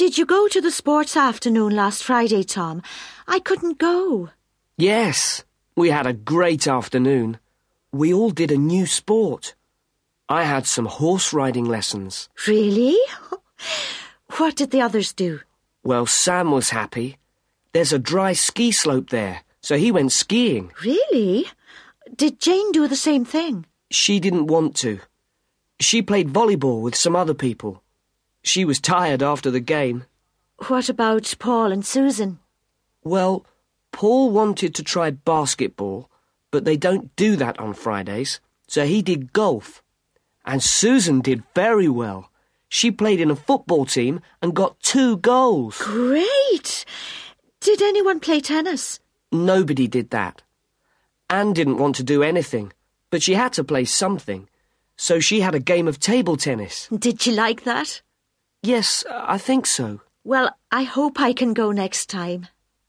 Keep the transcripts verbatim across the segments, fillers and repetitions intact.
Did you go to the sports afternoon last Friday, Tom? I couldn't go. Yes, we had a great afternoon. We all did a new sport. I had some horse riding lessons. Really? What did the others do? Well, Sam was happy. There's a dry ski slope there, so he went skiing. Really? Did Jane do the same thing? She didn't want to. She played volleyball with some other people. She was tired after the game. What about Paul and Susan? Well, Paul wanted to try basketball, but they don't do that on Fridays, so he did golf. And Susan did very well. She played in a football team and got two goals. Great! Did anyone play tennis? Nobody did that. Anne didn't want to do anything, but she had to play something. So she had a game of table tennis. Did you like that? Yes, I think so. Well, I hope I can go next time.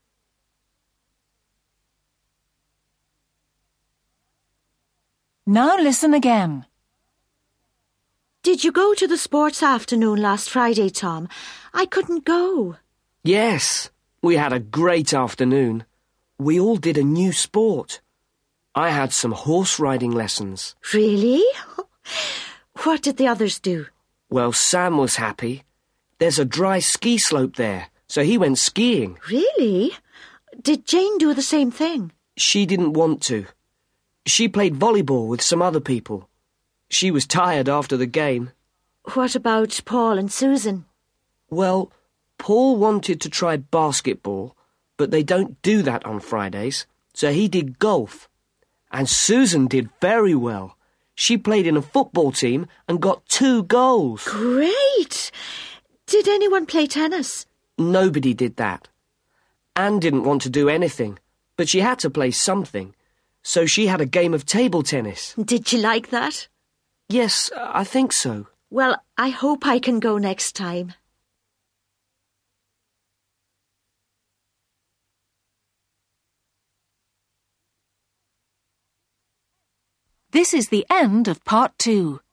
Now listen again. Did you go to the sports afternoon last Friday, Tom? I couldn't go. Yes, we had a great afternoon. We all did a new sport. I had some horse riding lessons. Really? What did the others do? Well, Sam was happy. There's a dry ski slope there, so he went skiing. Really? Did Jane do the same thing? She didn't want to. She played volleyball with some other people. She was tired after the game. What about Paul and Susan? Well, Paul wanted to try basketball, but they don't do that on Fridays, so he did golf. And Susan did very well. She played in a football team and got two goals. Great! Did anyone play tennis? Nobody did that. Anne didn't want to do anything, but she had to play something. So she had a game of table tennis. Did you like that? Yes, I think so. Well, I hope I can go next time. This is the end of part two.